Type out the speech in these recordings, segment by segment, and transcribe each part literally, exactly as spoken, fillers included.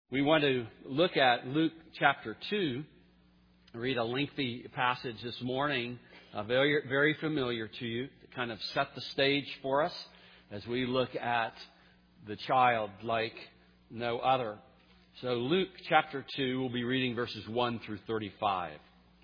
We want to look at Luke chapter two, read a lengthy passage this morning, uh, very, very familiar to you, to kind of set the stage for us as we look at the child like no other. So Luke chapter two, we'll be reading verses one through thirty-five.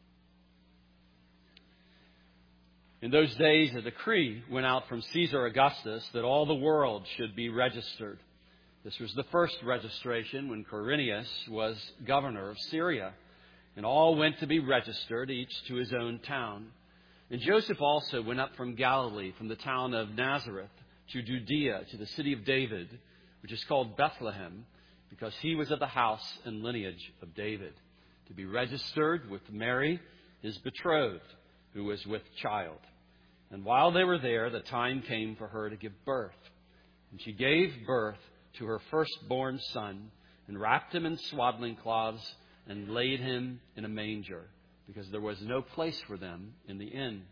In those days, a decree went out from Caesar Augustus that all the world should be registered. This was the first registration when Quirinius was governor of Syria. And all went to be registered, each to his own town. And Joseph also went up from Galilee, from the town of Nazareth, to Judea, to the city of David, which is called Bethlehem, because he was of the house and lineage of David, to be registered with Mary, his betrothed, who was with child. And while they were there, the time came for her to give birth. And she gave birth to her firstborn son, and wrapped him in swaddling cloths, and laid him in a manger, because there was no place for them in the inn.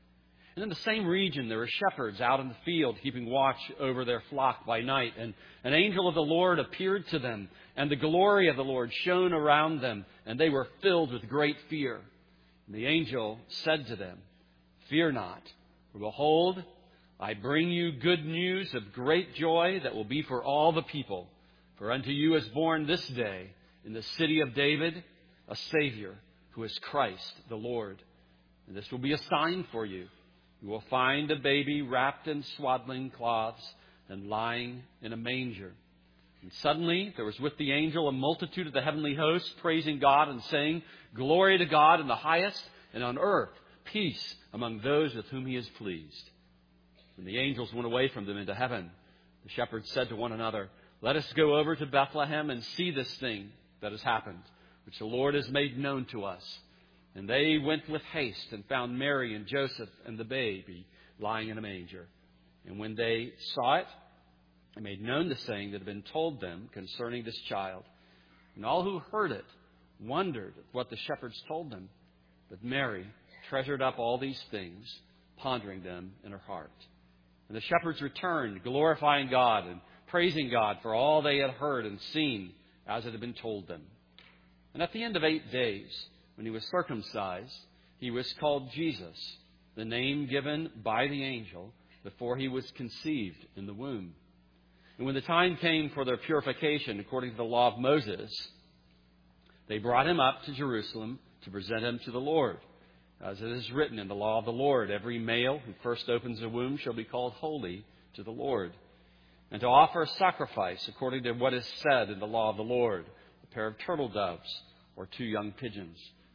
And in the same region there were shepherds out in the field, keeping watch over their flock by night. And an angel of the Lord appeared to them, and the glory of the Lord shone around them, and they were filled with great fear. And the angel said to them, "Fear not, for behold, I bring you good news of great joy that will be for all the people. For unto you is born this day in the city of David a Savior, who is Christ the Lord. And this will be a sign for you. You will find a baby wrapped in swaddling cloths and lying in a manger." And suddenly there was with the angel a multitude of the heavenly hosts, praising God and saying, "Glory to God in the highest, and on earth peace among those with whom he is pleased." When the angels went away from them into heaven, the shepherds said to one another, "Let us go over to Bethlehem and see this thing that has happened, which the Lord has made known to us." And they went with haste and found Mary and Joseph and the baby lying in a manger. And when they saw it, they made known the saying that had been told them concerning this child. And all who heard it wondered at what the shepherds told them. But Mary treasured up all these things, pondering them in her heart. And the shepherds returned, glorifying God and praising God for all they had heard and seen as it had been told them. And at the end of eight days, when he was circumcised, he was called Jesus, the name given by the angel before he was conceived in the womb. And when the time came for their purification according to the law of Moses, they brought him up to Jerusalem to present him to the Lord. As it is written in the law of the Lord, every male who first opens a womb shall be called holy to the Lord. And to offer a sacrifice according to what is said in the law of the Lord, a pair of turtle doves or two young pigeons.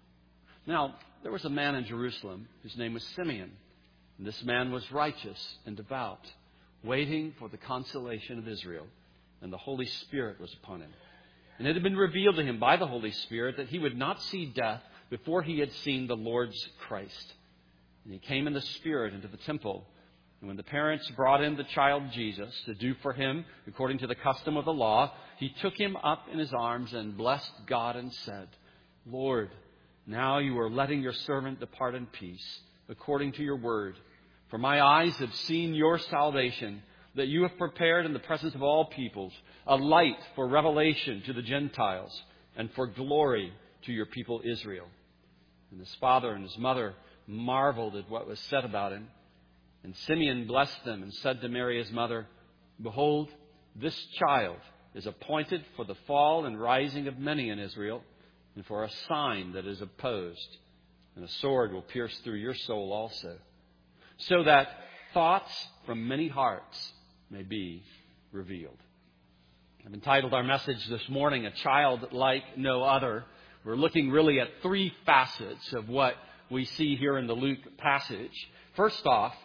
Now, there was a man in Jerusalem whose name was Simeon. And this man was righteous and devout, waiting for the consolation of Israel. And the Holy Spirit was upon him. And it had been revealed to him by the Holy Spirit that he would not see death before he had seen the Lord's Christ. And he came in the Spirit into the temple. And when the parents brought in the child Jesus to do for him according to the custom of the law, he took him up in his arms and blessed God and said, "Lord, now you are letting your servant depart in peace according to your word. For my eyes have seen your salvation, that you have prepared in the presence of all peoples a light for revelation to the Gentiles and for glory to your people Israel." And his father and his mother marveled at what was said about him. And Simeon blessed them and said to Mary his mother, "Behold, this child is appointed for the fall and rising of many in Israel, and for a sign that is opposed. And a sword will pierce through your soul also, so that thoughts from many hearts may be revealed." I've entitled our message this morning, "A Child Like No Other." We're looking really at three facets of what we see here in the Luke passage. First off,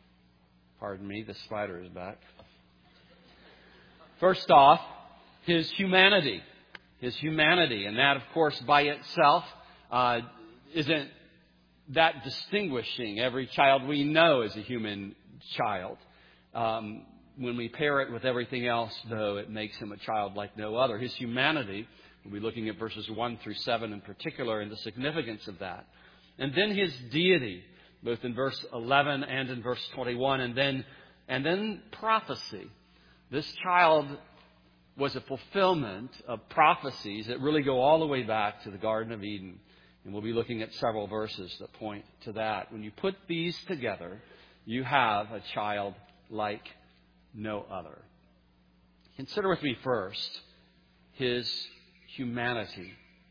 pardon me, the spider is back. First off, his humanity. His humanity. And that, of course, by itself uh, isn't that distinguishing. Every child we know is a human child. Um, when we pair it with everything else, though, it makes him a child like no other. His humanity. We'll be looking at verses one through seven in particular and the significance of that. And then his deity, both in verse eleven and in verse twenty-one. And then, and then prophecy. This child was a fulfillment of prophecies that really go all the way back to the Garden of Eden. And we'll be looking at several verses that point to that. When you put these together, you have a child like no other. Consider with me first his humanity.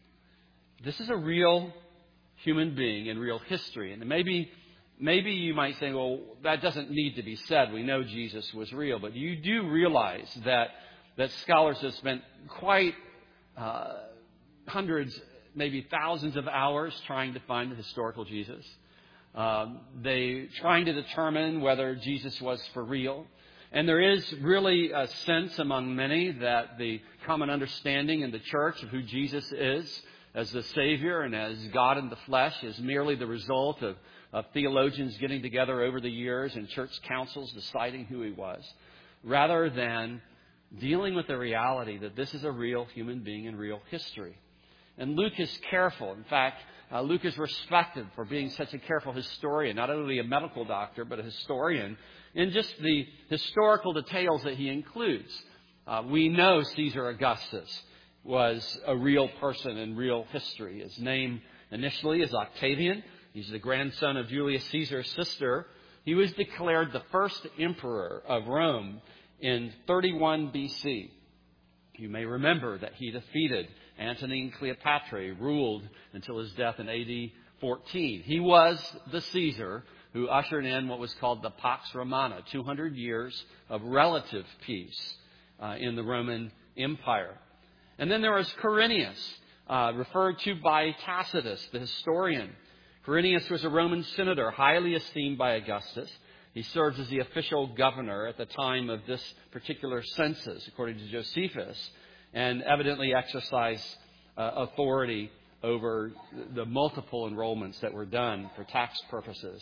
This is a real human being in real history. And maybe maybe you might say, well, that doesn't need to be said. We know Jesus was real. But you do realize that, that scholars have spent quite uh, hundreds, maybe thousands of hours trying to find the historical Jesus. Um, they trying to determine whether Jesus was for real. And there is really a sense among many that the common understanding in the church of who Jesus is as the Savior and as God in the flesh is merely the result of, of theologians getting together over the years and church councils deciding who He was, rather than dealing with the reality that this is a real human being in real history. And Luke is careful. In fact, uh, Luke is respected for being such a careful historian, not only a medical doctor, but a historian, in just the historical details that he includes. Uh, we know Caesar Augustus was a real person in real history. His name initially is Octavian. He's the grandson of Julius Caesar's sister. He was declared the first emperor of Rome in thirty-one B C. You may remember that he defeated Antony and Cleopatra, ruled until his death in A D fourteen. He was the Caesar who ushered in what was called the Pax Romana, two hundred years of relative peace uh, in the Roman Empire. And then there was Quirinius, uh, referred to by Tacitus, the historian. Quirinius was a Roman senator, highly esteemed by Augustus. He served as the official governor at the time of this particular census, according to Josephus, and evidently exercised uh, authority over the multiple enrollments that were done for tax purposes.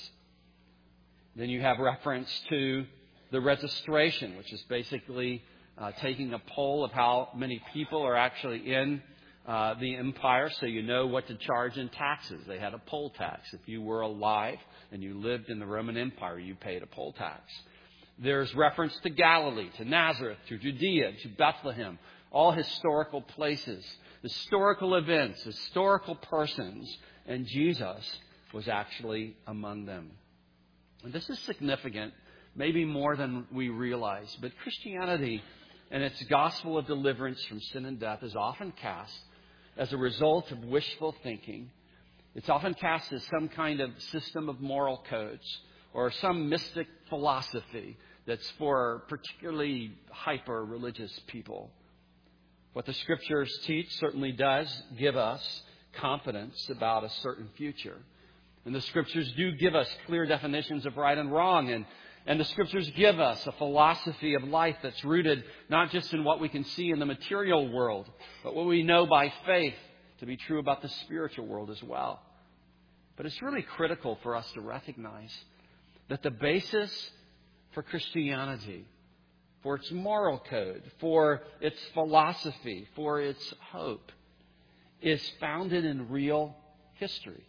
Then you have reference to the registration, which is basically uh, taking a poll of how many people are actually in uh, the empire, so you know what to charge in taxes. They had a poll tax. If you were alive and you lived in the Roman Empire, you paid a poll tax. There's reference to Galilee, to Nazareth, to Judea, to Bethlehem, all historical places, historical events, historical persons, and Jesus was actually among them. And this is significant, maybe more than we realize. But Christianity and its gospel of deliverance from sin and death is often cast as a result of wishful thinking. It's often cast as some kind of system of moral codes or some mystic philosophy that's for particularly hyper-religious people. What the Scriptures teach certainly does give us confidence about a certain future. And the Scriptures do give us clear definitions of right and wrong. And, and the Scriptures give us a philosophy of life that's rooted not just in what we can see in the material world, but what we know by faith to be true about the spiritual world as well. But it's really critical for us to recognize that the basis for Christianity, for its moral code, for its philosophy, for its hope, is founded in real history.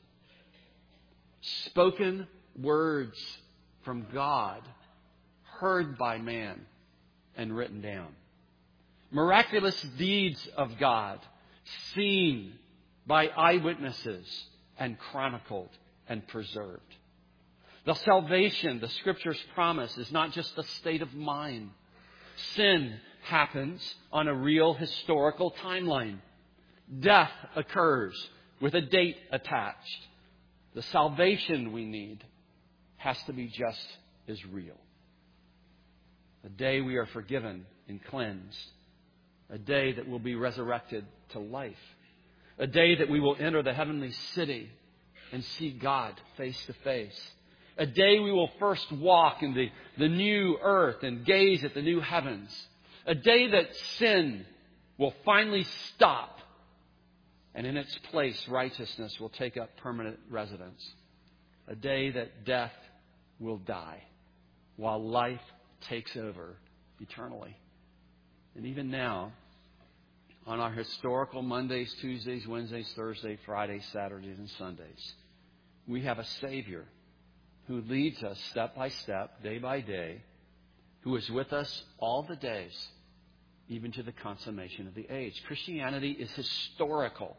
Spoken words from God, heard by man, and written down. Miraculous deeds of God, seen by eyewitnesses and chronicled and preserved. The salvation the Scriptures promise is not just a state of mind. Sin happens on a real historical timeline. Death occurs with a date attached. The salvation we need has to be just as real. A day we are forgiven and cleansed. A day that will be resurrected to life. A day that we will enter the heavenly city and see God face to face. A day we will first walk in the, the new earth and gaze at the new heavens. A day that sin will finally stop. And in its place, righteousness will take up permanent residence. A day that death will die while life takes over eternally. And even now, on our historical Mondays, Tuesdays, Wednesdays, Thursdays, Fridays, Saturdays, and Sundays, we have a Savior who leads us step by step, day by day, who is with us all the days, even to the consummation of the age. Christianity is historical,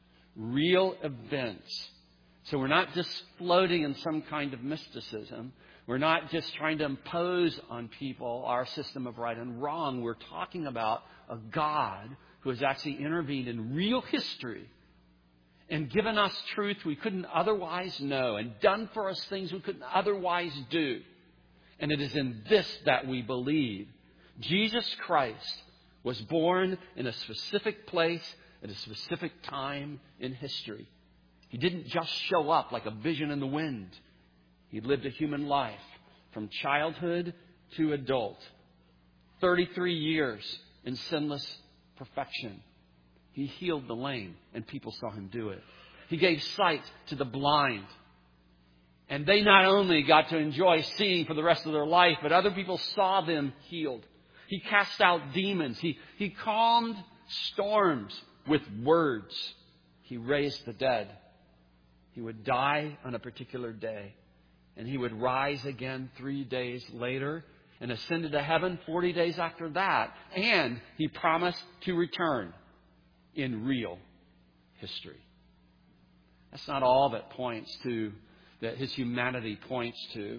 real events. So we're not just floating in some kind of mysticism. We're not just trying to impose on people our system of right and wrong. We're talking about a God who has actually intervened in real history and given us truth we couldn't otherwise know and done for us things we couldn't otherwise do. And it is in this that we believe. Jesus Christ was born in a specific place at a specific time in history. He didn't just show up like a vision in the wind. He lived a human life from childhood to adult. thirty-three years in sinless perfection. He healed the lame, and people saw him do it. He gave sight to the blind. And they not only got to enjoy seeing for the rest of their life, but other people saw them healed. He cast out demons. He, he calmed storms with words. He raised the dead. He would die on a particular day. And he would rise again three days later and ascended to heaven forty days after that. And he promised to return in real history. That's not all that points to, that his humanity points to.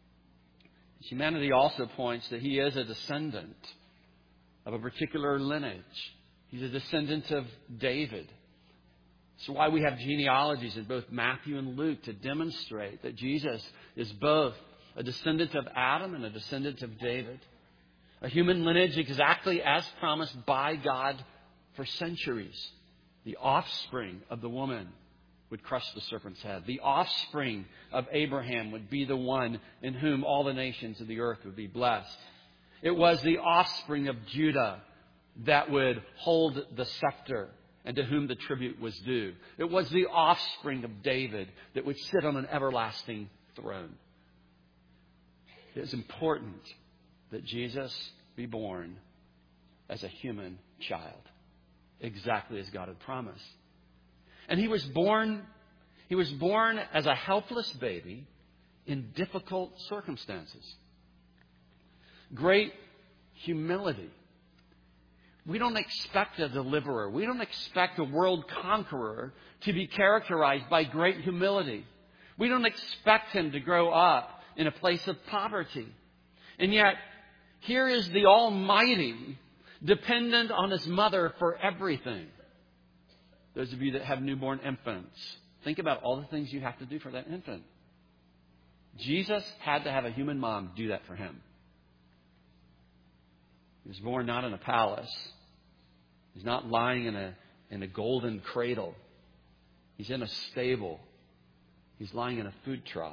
His humanity also points that he is a descendant of a particular lineage. He's a descendant of David. That's why we have genealogies in both Matthew and Luke to demonstrate that Jesus is both a descendant of Adam and a descendant of David. A human lineage exactly as promised by God for centuries. The offspring of the woman would crush the serpent's head. The offspring of Abraham would be the one in whom all the nations of the earth would be blessed. It was the offspring of Judah that would hold the scepter and to whom the tribute was due. It was the offspring of David that would sit on an everlasting throne. It is important that Jesus be born as a human child, exactly as God had promised. And he was born, he was born as a helpless baby in difficult circumstances. Great humility. We don't expect a deliverer. We don't expect a world conqueror to be characterized by great humility. We don't expect him to grow up in a place of poverty. And yet, here is the Almighty dependent on his mother for everything. Those of you that have newborn infants, think about all the things you have to do for that infant. Jesus had to have a human mom do that for him. He was born not in a palace. He's not lying in a, in a golden cradle. He's in a stable. He's lying in a food trough.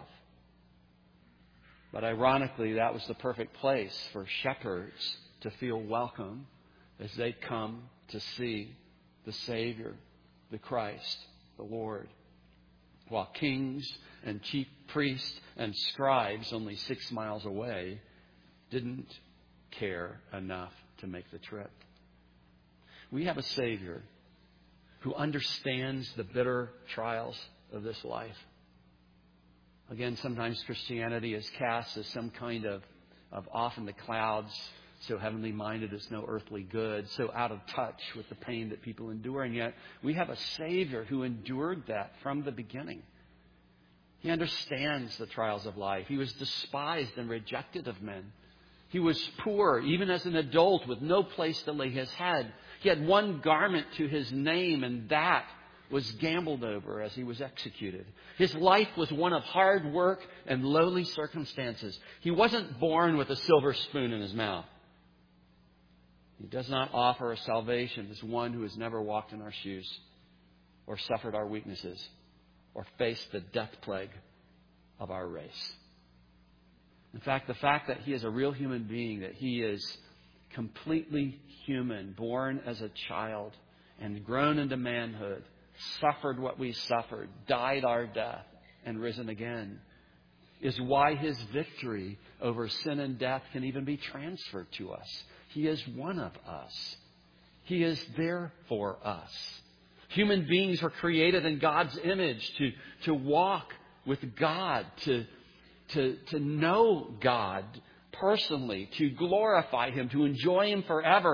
But ironically, that was the perfect place for shepherds to feel welcome as they come to see the Savior, the Christ, the Lord. While kings and chief priests and scribes only six miles away didn't care enough to make the trip. We have a Savior who understands the bitter trials of this life. Again, sometimes Christianity is cast as some kind of, of off in the clouds, so heavenly minded it's no earthly good, so out of touch with the pain that people endure. And yet we have a Savior who endured that from the beginning. He understands the trials of life. He was despised and rejected of men. He was poor, even as an adult, with no place to lay his head. He had one garment to his name, and that was gambled over as he was executed. His life was one of hard work and lowly circumstances. He wasn't born with a silver spoon in his mouth. He does not offer a salvation as one who has never walked in our shoes or suffered our weaknesses or faced the death plague of our race. In fact, the fact that he is a real human being, that he is completely human, born as a child and grown into manhood, suffered what we suffered, died our death, and risen again, is why his victory over sin and death can even be transferred to us. He is one of us. He is there for us. Human beings were created in God's image to, to walk with God, to, to, to know God personally, to glorify Him, to enjoy Him forever.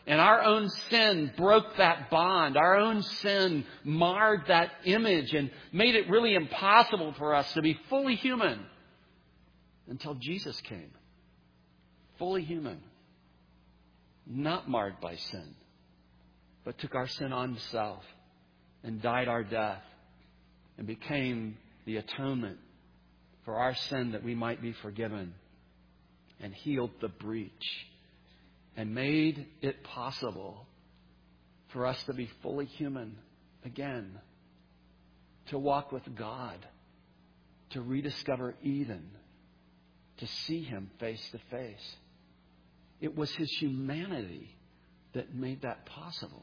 And our own sin broke that bond. Our own sin marred that image and made it really impossible for us to be fully human until Jesus came. Fully human. Not marred by sin, but took our sin on himself and died our death and became the atonement for our sin that we might be forgiven, and healed the breach and made it possible for us to be fully human again, to walk with God, to rediscover Eden, to see Him face to face. It was His humanity that made that possible.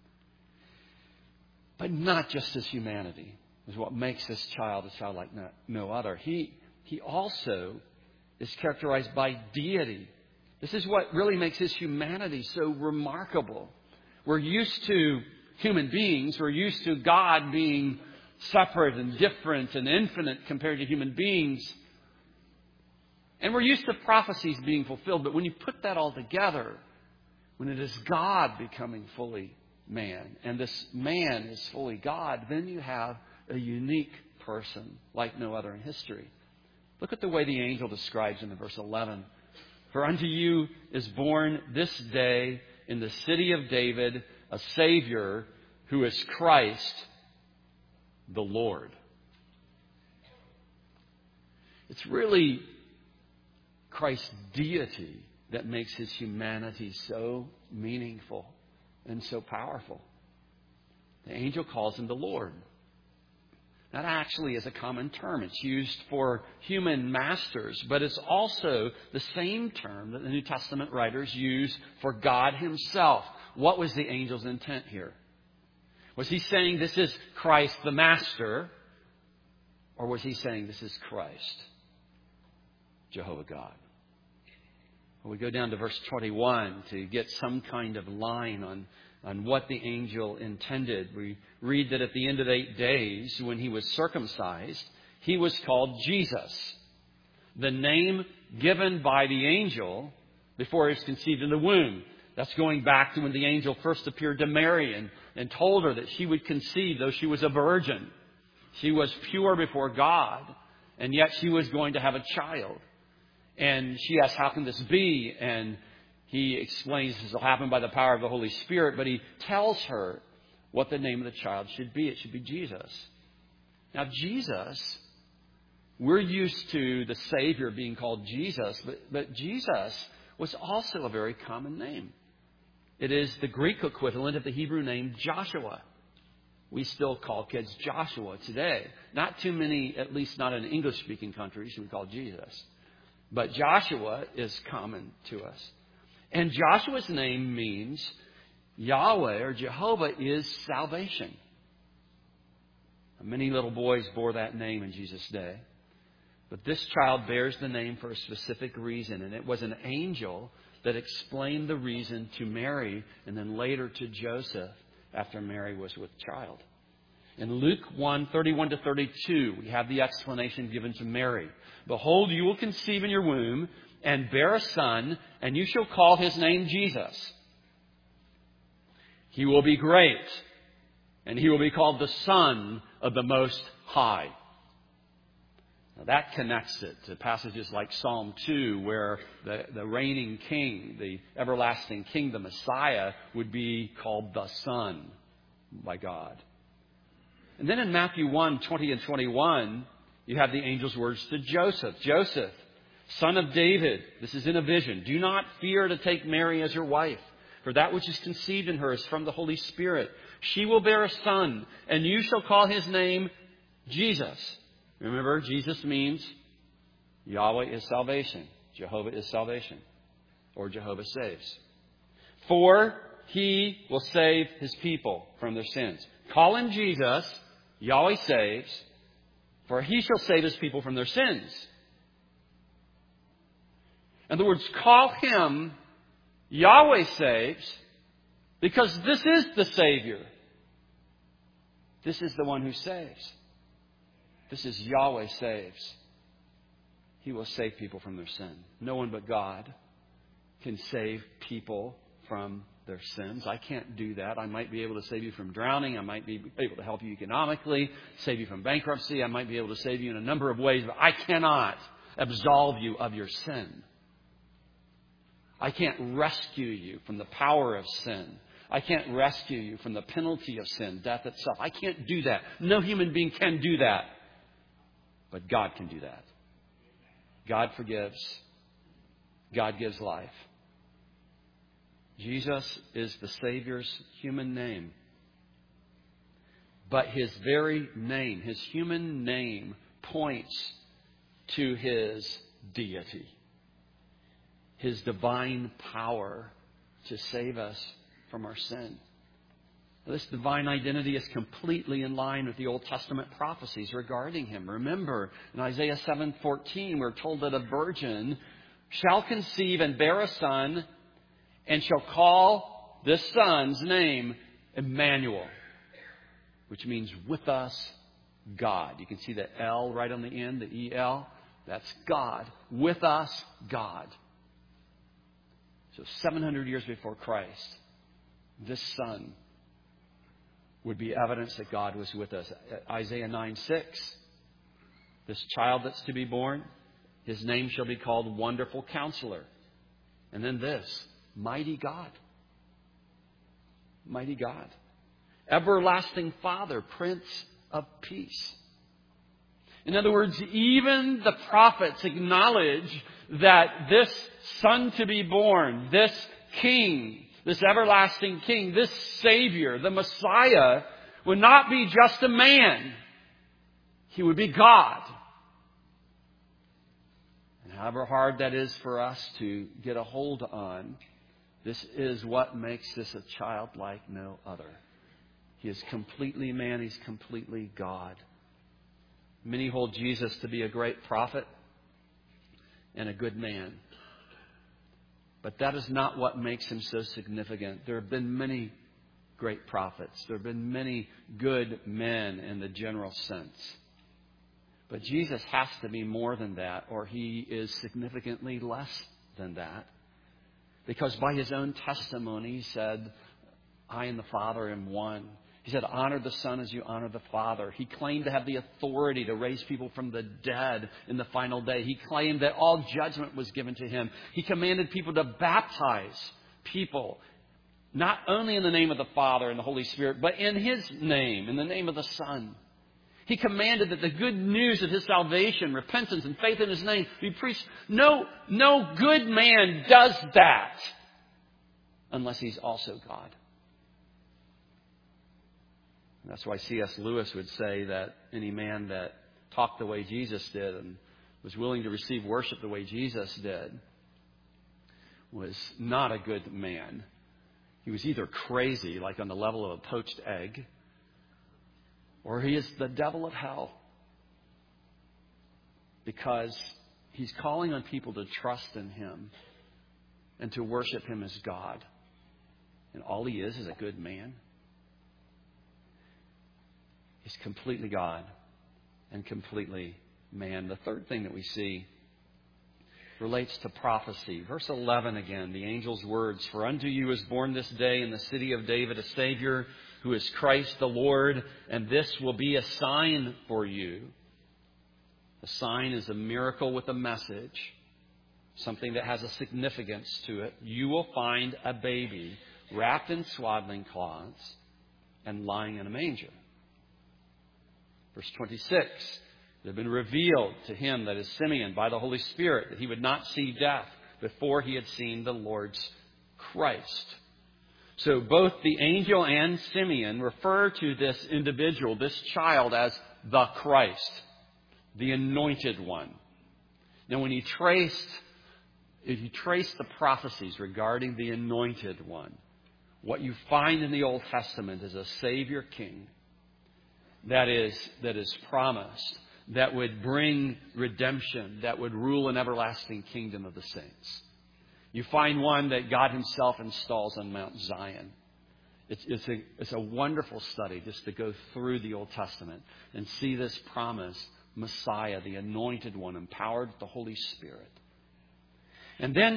But not just His humanity is what makes this child a child like no, no other. He, he also is characterized by deity. This is what really makes His humanity so remarkable. We're used to human beings. We're used to God being separate and different and infinite compared to human beings. And we're used to prophecies being fulfilled. But when you put that all together, when it is God becoming fully man, and this man is fully God, then you have a unique person like no other in history. Look at the way the angel describes in verse eleven. For unto you is born this day in the city of David a Savior who is Christ the Lord. It's really Christ's deity that makes His humanity so meaningful and so powerful. The angel calls Him the Lord. That actually is a common term. It's used for human masters, but it's also the same term that the New Testament writers use for God Himself. What was the angel's intent here? Was he saying this is Christ the Master? Or was he saying this is Christ, Jehovah God? Well, we go down to verse twenty-one to get some kind of line on on what the angel intended. We read that at the end of eight days, when He was circumcised, He was called Jesus, the name given by the angel before He was conceived in the womb. That's going back to when the angel first appeared to Mary and, and told her that she would conceive, though she was a virgin. She was pure before God, and yet she was going to have a child. And she asks, how can this be? And He explains this will happen by the power of the Holy Spirit, but He tells her what the name of the child should be. It should be Jesus. Now, Jesus, we're used to the Savior being called Jesus, but, but Jesus was also a very common name. It is the Greek equivalent of the Hebrew name Joshua. We still call kids Joshua today. Not too many, at least not in English-speaking countries, we call Jesus. But Joshua is common to us. And Joshua's name means Yahweh or Jehovah is salvation. Many little boys bore that name in Jesus' day. But this child bears the name for a specific reason. And it was an angel that explained the reason to Mary and then later to Joseph after Mary was with child. In Luke one, thirty-one to thirty-two, we have the explanation given to Mary. Behold, you will conceive in your womb and bear a son, and you shall call his name Jesus. He will be great, and he will be called the Son of the Most High. Now that connects it to passages like Psalm two, where the, the reigning king, the everlasting king, the Messiah, would be called the Son by God. And then in Matthew one, twenty and twenty-one, you have the angel's words to Joseph. Joseph, son of David, this is in a vision. Do not fear to take Mary as your wife, for that which is conceived in her is from the Holy Spirit. She will bear a son, and you shall call his name Jesus. Remember, Jesus means Yahweh is salvation. Jehovah is salvation. Or Jehovah saves. For he will save his people from their sins. Call him Jesus, Yahweh saves, for he shall save his people from their sins. In other words, call him Yahweh saves, because this is the Savior. This is the one who saves. This is Yahweh saves. He will save people from their sin. No one but God can save people from their sins. I can't do that. I might be able to save you from drowning. I might be able to help you economically, save you from bankruptcy. I might be able to save you in a number of ways, but I cannot absolve you of your sin. I can't rescue you from the power of sin. I can't rescue you from the penalty of sin, death itself. I can't do that. No human being can do that. But God can do that. God forgives. God gives life. Jesus is the Savior's human name. But His very name, His human name, points to His deity. His divine power to save us from our sin. This divine identity is completely in line with the Old Testament prophecies regarding Him. Remember, in Isaiah seven fourteen, we're told that a virgin shall conceive and bear a son, and shall call this son's name Emmanuel, which means with us, God. You can see the L right on the end, the E L. That's God. With us, God. So seven hundred years before Christ, this son would be evidence that God was with us. Isaiah nine six, this child that's to be born, His name shall be called Wonderful Counselor. And then this, Mighty God. Mighty God. Everlasting Father, Prince of Peace. In other words, even the prophets acknowledge that this son to be born, this king, this everlasting king, this Savior, the Messiah, would not be just a man. He would be God. And however hard that is for us to get a hold on, this is what makes this a child like no other. He is completely man. He's completely God. Many hold Jesus to be a great prophet and a good man. But that is not what makes Him so significant. There have been many great prophets. There have been many good men in the general sense. But Jesus has to be more than that, or He is significantly less than that. Because by His own testimony, He said, I and the Father am one. He said, honor the Son as you honor the Father. He claimed to have the authority to raise people from the dead in the final day. He claimed that all judgment was given to Him. He commanded people to baptize people, not only in the name of the Father and the Holy Spirit, but in His name, in the name of the Son. He commanded that the good news of His salvation, repentance and faith in His name be preached. No, no good man does that unless he's also God. And that's why C S Lewis would say that any man that talked the way Jesus did and was willing to receive worship the way Jesus did was not a good man. He was either crazy, like on the level of a poached egg, or he is the devil of hell. Because he's calling on people to trust in Him and to worship Him as God. And all he is is a good man. He's completely God and completely man. The third thing that we see relates to prophecy. Verse eleven again, the angel's words, for unto you is born this day in the city of David a Savior, who is Christ the Lord, and this will be a sign for you. A sign is a miracle with a message, something that has a significance to it. You will find a baby wrapped in swaddling cloths and lying in a manger. Verse twenty-six, it had been revealed to him, that is Simeon, by the Holy Spirit, that he would not see death before he had seen the Lord's Christ. So both the angel and Simeon refer to this individual, this child, as the Christ, the anointed one. Now when you traced, if you trace the prophecies regarding the anointed one, what you find in the Old Testament is a Savior King that is, that is promised, that would bring redemption, that would rule an everlasting kingdom of the saints. You find one that God Himself installs on Mount Zion. It's, it's, a, it's a wonderful study just to go through the Old Testament and see this promised Messiah, the anointed one, empowered with the Holy Spirit. And then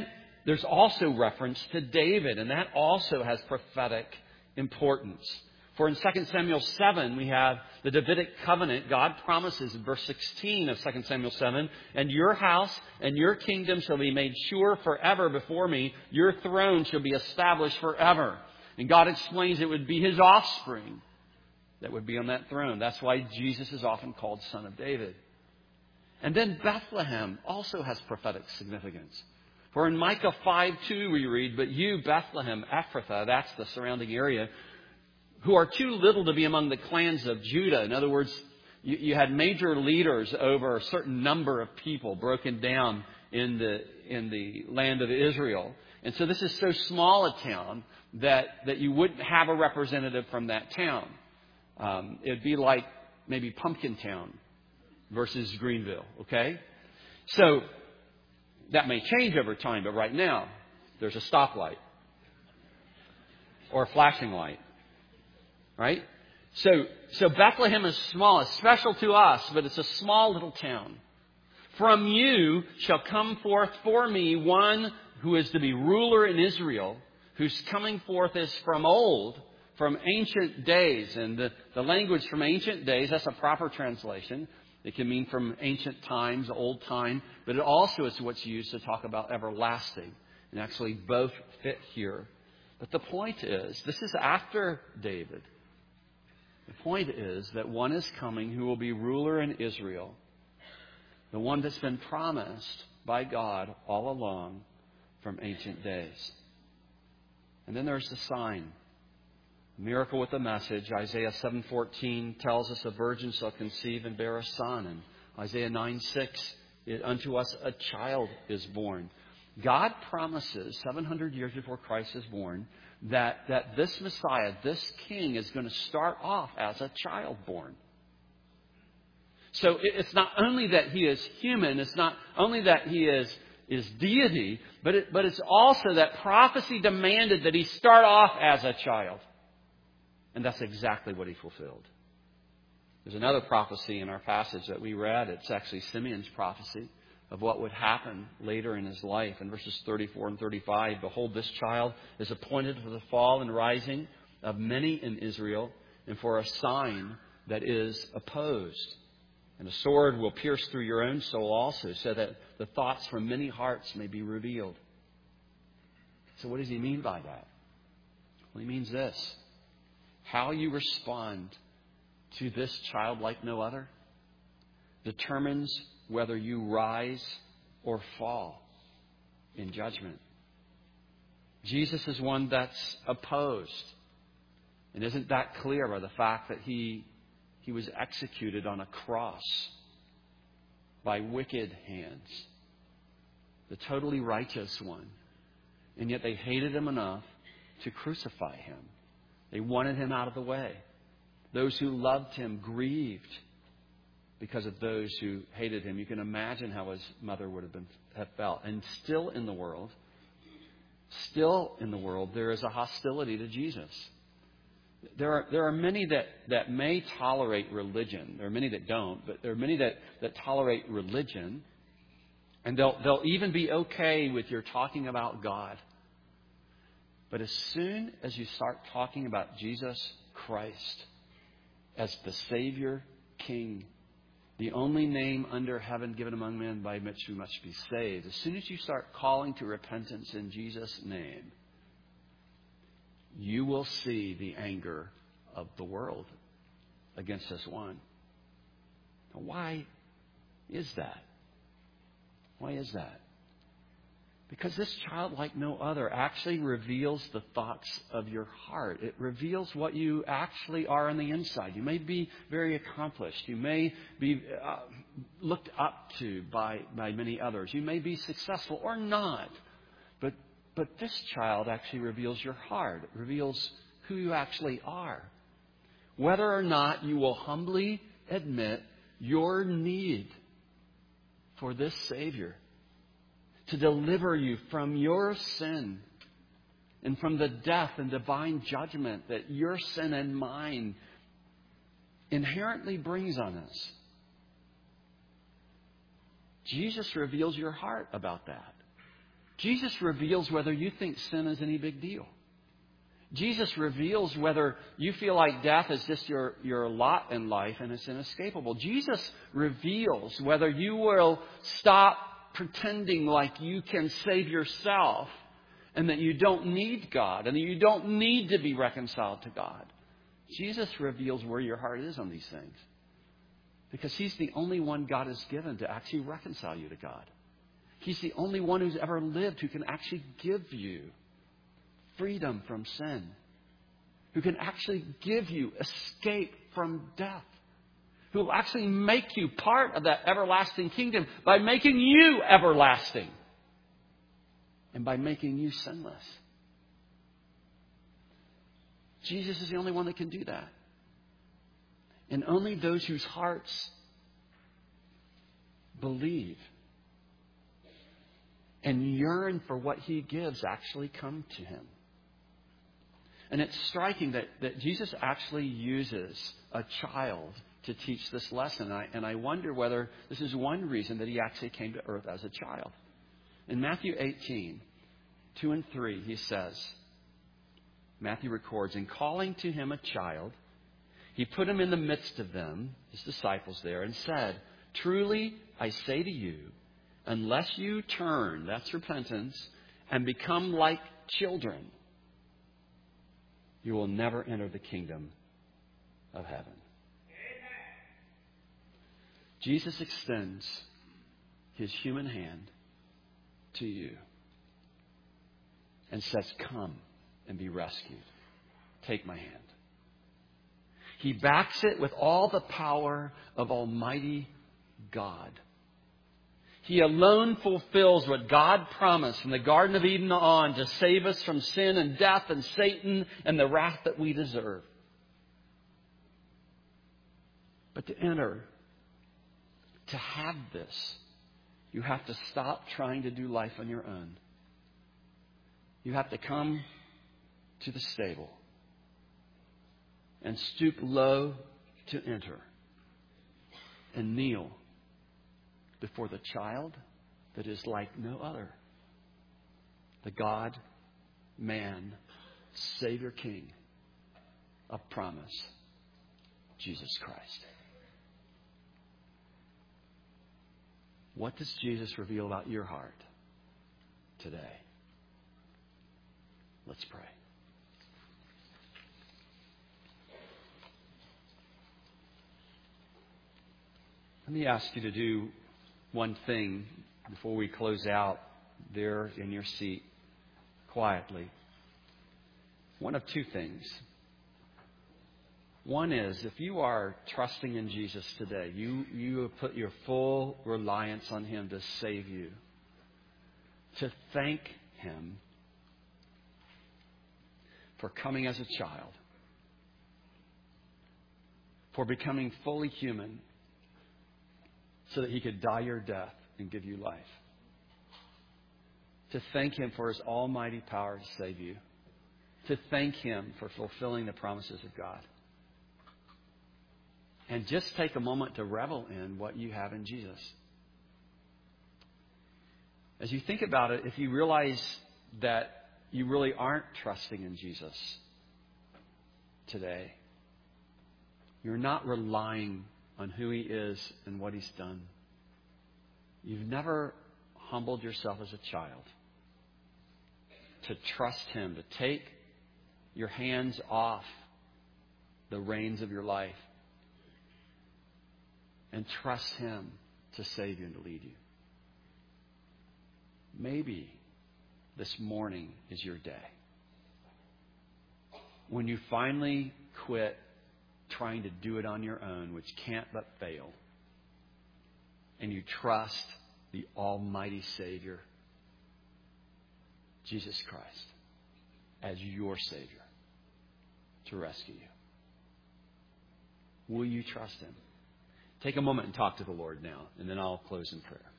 there's also reference to David, and that also has prophetic importance. For in Second Samuel seven, we have the Davidic covenant. God promises in verse sixteen of Second Samuel seven, "And your house and your kingdom shall be made sure forever before me. Your throne shall be established forever." And God explains it would be His offspring that would be on that throne. That's why Jesus is often called Son of David. And then Bethlehem also has prophetic significance. For in Micah five two we read, "But you, Bethlehem, Ephrathah," that's the surrounding area, "who are too little to be among the clans of Judah." In other words, you, you had major leaders over a certain number of people broken down in the in the land of Israel. And so this is so small a town that, that you wouldn't have a representative from that town. Um, it'd be like maybe Pumpkin Town versus Greenville, okay? So that may change over time, but right now there's a stoplight or a flashing light. Right? So, so Bethlehem is small. It's special to us, but it's a small little town. "From you shall come forth for me one who is to be ruler in Israel, whose coming forth is from old, from ancient days." And the, the language "from ancient days," that's a proper translation. It can mean from ancient times, old time, but it also is what's used to talk about everlasting. And actually both fit here. But the point is, this is after David. The point is that one is coming who will be ruler in Israel, the one that's been promised by God all along from ancient days. And then there's the sign. Miracle with a message. Isaiah seven fourteen tells us a virgin shall conceive and bear a son. And Isaiah nine six, "Unto us a child is born." God promises seven hundred years before Christ is born that, that this Messiah, this King, is going to start off as a child born. So it's not only that He is human, it's not only that He is, is deity, but, it, but it's also that prophecy demanded that He start off as a child. And that's exactly what He fulfilled. There's another prophecy in our passage that we read. It's actually Simeon's prophecy of what would happen later in his life. In verses thirty-four and thirty-five, "Behold, this child is appointed for the fall and rising of many in Israel, and for a sign that is opposed. And a sword will pierce through your own soul also, so that the thoughts from many hearts may be revealed." So what does He mean by that? Well, He means this: how you respond to this child like no other determines whether you rise or fall in judgment. Jesus is one that's opposed. And isn't that clear by the fact that he, he was executed on a cross by wicked hands? The totally righteous one. And yet they hated Him enough to crucify Him. They wanted Him out of the way. Those who loved Him grieved because of those who hated Him. You can imagine how His mother would have been have felt. And still in the world, still in the world, there is a hostility to Jesus. There are there are many that, that may tolerate religion. There are many that don't, but there are many that, that tolerate religion. And they'll they'll even be okay with your talking about God. But as soon as you start talking about Jesus Christ as the Savior, King, the only name under heaven given among men by which we must be saved, as soon as you start calling to repentance in Jesus' name, you will see the anger of the world against this one. Now, why is that? Why is that? Because this child, like no other, actually reveals the thoughts of your heart. It reveals what you actually are on the inside. You may be very accomplished. You may be uh, looked up to by, by many others. You may be successful or not. But, but this child actually reveals your heart. It reveals who you actually are. Whether or not you will humbly admit your need for this Savior to deliver you from your sin and from the death and divine judgment that your sin and mine inherently brings on us. Jesus reveals your heart about that. Jesus reveals whether you think sin is any big deal. Jesus reveals whether you feel like death is just your, your lot in life and it's inescapable. Jesus reveals whether you will stop pretending like you can save yourself and that you don't need God and that you don't need to be reconciled to God. Jesus reveals where your heart is on these things. Because He's the only one God has given to actually reconcile you to God. He's the only one who's ever lived who can actually give you freedom from sin. Who can actually give you escape from death. Who will actually make you part of that everlasting kingdom by making you everlasting. And by making you sinless. Jesus is the only one that can do that. And only those whose hearts believe and yearn for what He gives actually come to Him. And it's striking that, that Jesus actually uses a child to teach this lesson. And I, and I wonder whether this is one reason that He actually came to earth as a child. In Matthew eighteen, two and three, He says, Matthew records, in calling to Him a child, He put him in the midst of them, His disciples there, and said, truly, I say to you, unless you turn, that's repentance, and become like children, you will never enter the kingdom of heaven. Amen. Jesus extends His human hand to you and says, come and be rescued. Take my hand. He backs it with all the power of Almighty God. He alone fulfills what God promised from the Garden of Eden on to save us from sin and death and Satan and the wrath that we deserve. But to enter, to have this, you have to stop trying to do life on your own. You have to come to the stable and stoop low to enter and kneel before the child that is like no other. The God, man, Savior, King of promise, Jesus Christ. What does Jesus reveal about your heart today? Let's pray. Let me ask you to do one thing before we close out there in your seat quietly. One of two things. One is, if you are trusting in Jesus today, you, you have put your full reliance on Him to save you, to thank Him for coming as a child, for becoming fully human, so that He could die your death and give you life. To thank Him for His almighty power to save you. To thank Him for fulfilling the promises of God. And just take a moment to revel in what you have in Jesus. As you think about it, if you realize that you really aren't trusting in Jesus today, you're not relying on who He is and what He's done. You've never humbled yourself as a child to trust Him, to take your hands off the reins of your life and trust Him to save you and to lead you. Maybe this morning is your day when you finally quit trying to do it on your own, which can't but fail, and you trust the Almighty Savior, Jesus Christ, as your Savior to rescue you. Will you trust Him? Take a moment and talk to the Lord now, and then I'll close in prayer.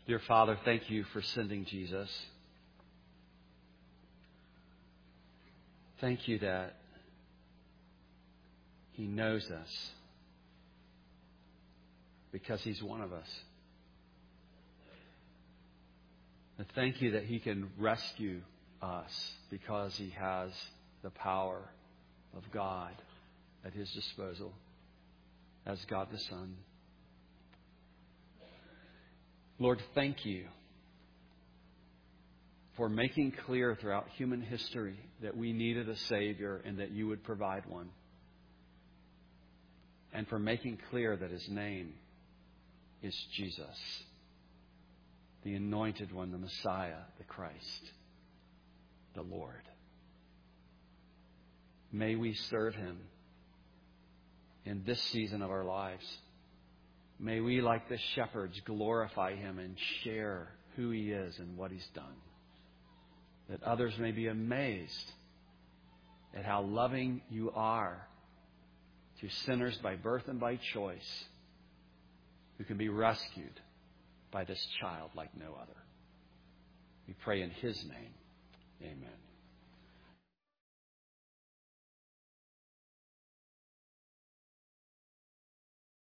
Dear Father, thank you for sending Jesus. Thank you that He knows us because He's one of us. And thank you that He can rescue us because He has the power of God at His disposal as God the Son. Lord, thank you for making clear throughout human history that we needed a Savior and that you would provide one. And for making clear that His name is Jesus, the Anointed One, the Messiah, the Christ, the Lord. May we serve Him in this season of our lives. May we, like the shepherds, glorify Him and share who He is and what He's done. That others may be amazed at how loving you are to sinners by birth and by choice who can be rescued by this child like no other. We pray in His name. Amen.